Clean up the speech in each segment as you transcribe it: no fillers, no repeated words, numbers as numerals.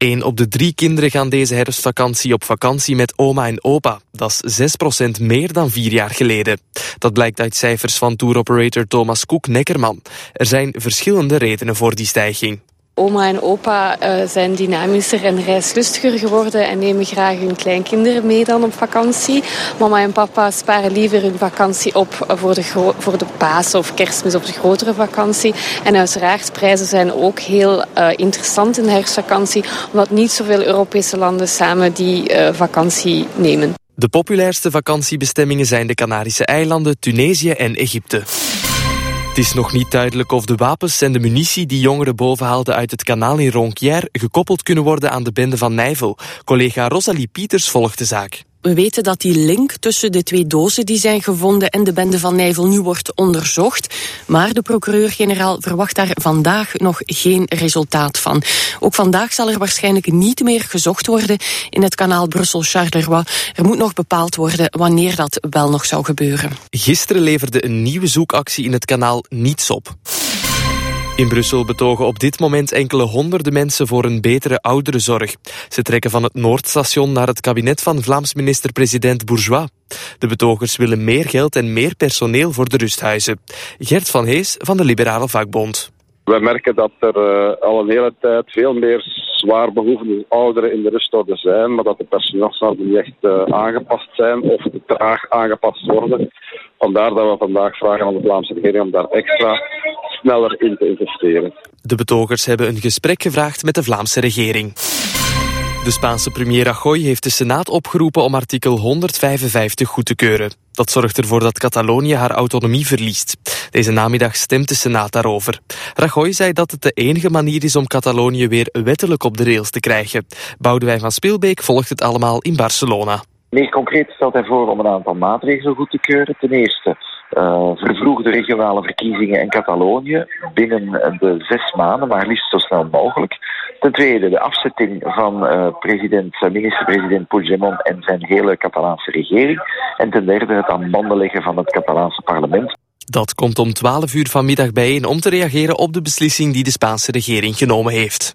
1 op de 3 kinderen gaan deze herfstvakantie op vakantie met oma en opa. Dat is 6% meer dan 4 jaar geleden. Dat blijkt uit cijfers van touroperator Thomas Koek-Neckerman. Er zijn verschillende redenen voor die stijging. Oma en opa zijn dynamischer en reislustiger geworden en nemen graag hun kleinkinderen mee dan op vakantie. Mama en papa sparen liever hun vakantie op voor de Pasen of Kerstmis of de grotere vakantie. En uiteraard, prijzen zijn ook heel interessant in de herfstvakantie, omdat niet zoveel Europese landen samen die vakantie nemen. De populairste vakantiebestemmingen zijn de Canarische eilanden, Tunesië en Egypte. Het is nog niet duidelijk of de wapens en de munitie die jongeren bovenhaalden uit het kanaal in Ronquière gekoppeld kunnen worden aan de bende van Nijvel. Collega Rosalie Pieters volgt de zaak. We weten dat die link tussen de 2 dozen die zijn gevonden en de bende van Nijvel nu wordt onderzocht. Maar de procureur-generaal verwacht daar vandaag nog geen resultaat van. Ook vandaag zal er waarschijnlijk niet meer gezocht worden in het kanaal Brussel-Charleroi. Er moet nog bepaald worden wanneer dat wel nog zou gebeuren. Gisteren leverde een nieuwe zoekactie in het kanaal niets op. In Brussel betogen op dit moment enkele honderden mensen voor een betere ouderenzorg. Ze trekken van het Noordstation naar het kabinet van Vlaams minister-president Bourgeois. De betogers willen meer geld en meer personeel voor de rusthuizen. Gert van Hees van de Liberale Vakbond. We merken dat er al een hele tijd veel meer zwaar behoevende ouderen in de rustorde zijn, maar dat de personeelsnormen niet echt aangepast zijn of te traag aangepast worden. Vandaar dat we vandaag vragen aan de Vlaamse regering om daar extra sneller in te investeren. De betogers hebben een gesprek gevraagd met de Vlaamse regering. De Spaanse premier Rajoy heeft de Senaat opgeroepen om artikel 155 goed te keuren. Dat zorgt ervoor dat Catalonië haar autonomie verliest. Deze namiddag stemt de Senaat daarover. Rajoy zei dat het de enige manier is om Catalonië weer wettelijk op de rails te krijgen. Boudewijn van Spielbeek volgt het allemaal in Barcelona. Meer concreet stelt hij voor om een aantal maatregelen goed te keuren. Ten eerste vervroegde regionale verkiezingen in Catalonië binnen de 6 maanden, maar liefst zo snel mogelijk. Ten tweede de afzetting van minister-president Puigdemont en zijn hele Catalaanse regering. En ten derde het aan banden leggen van het Catalaanse parlement. Dat komt om 12 uur vanmiddag bijeen om te reageren op de beslissing die de Spaanse regering genomen heeft.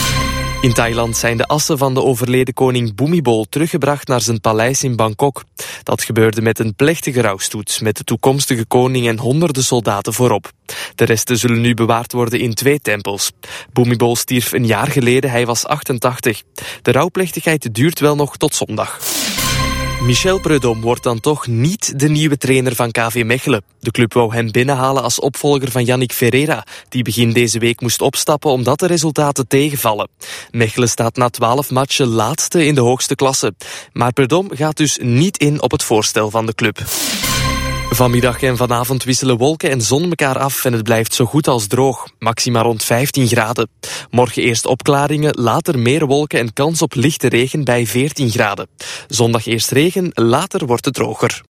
In Thailand zijn de assen van de overleden koning Bhumibol teruggebracht naar zijn paleis in Bangkok. Dat gebeurde met een plechtige rouwstoet met de toekomstige koning en honderden soldaten voorop. De resten zullen nu bewaard worden in 2 tempels. Bhumibol stierf een jaar geleden, hij was 88. De rouwplechtigheid duurt wel nog tot zondag. Michel Prudhomme wordt dan toch niet de nieuwe trainer van KV Mechelen. De club wou hem binnenhalen als opvolger van Yannick Ferreira, die begin deze week moest opstappen omdat de resultaten tegenvallen. Mechelen staat na 12 matchen laatste in de hoogste klasse. Maar Prudhomme gaat dus niet in op het voorstel van de club. Vanmiddag en vanavond wisselen wolken en zon elkaar af en het blijft zo goed als droog. Maxima rond 15 graden. Morgen eerst opklaringen, later meer wolken en kans op lichte regen bij 14 graden. Zondag eerst regen, later wordt het droger.